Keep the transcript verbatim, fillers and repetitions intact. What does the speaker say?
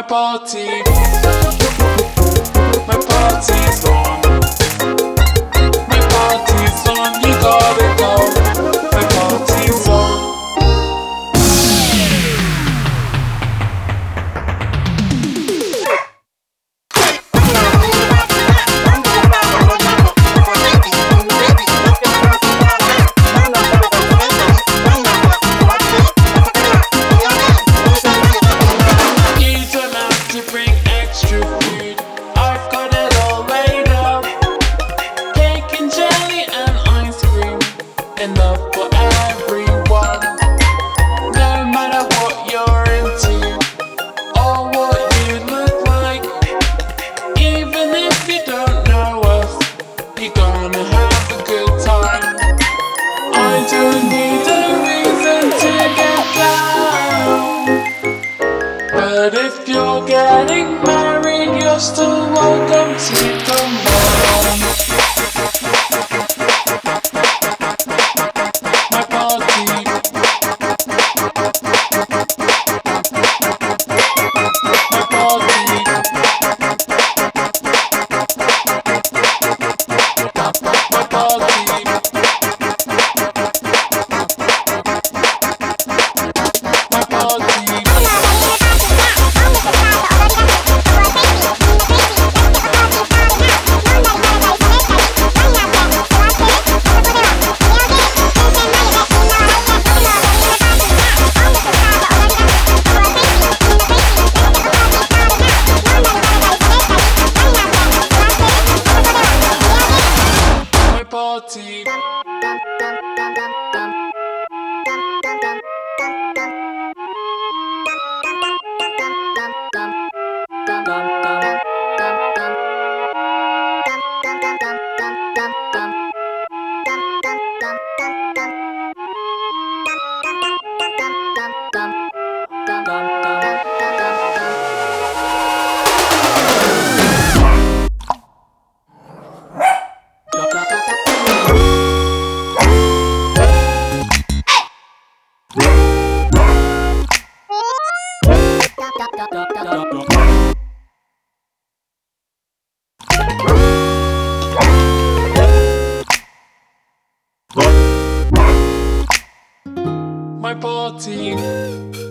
party, my party's on. My party's on, you gotta go. My party's on. You don't have to bring extra food, I've got it all laid out. Cake and jelly and ice cream, enough for everyone. No matter what you're into or what you look like, even if you don't know us, you're gonna have a good time. I don't need a reason to get down, but if you're getting married, you're still welcome to come on. My party, my party, my party, my party. Party. My party.